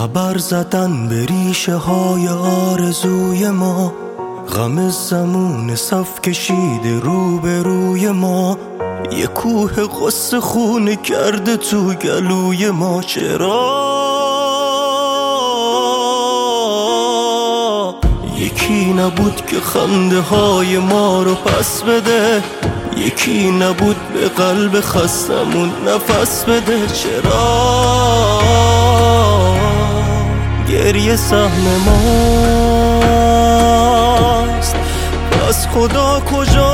تبر زدن به ریشه های آرزوی ما، غم زمون صف کشیده روبروی ما، یه کوه غصه خونه کرده تو گلوی ما. چرا یکی نبود که خنده های ما رو پس بده، یکی نبود به قلب خستمون نفس بده. چرا گریه سهم ماست، پس خدا کجا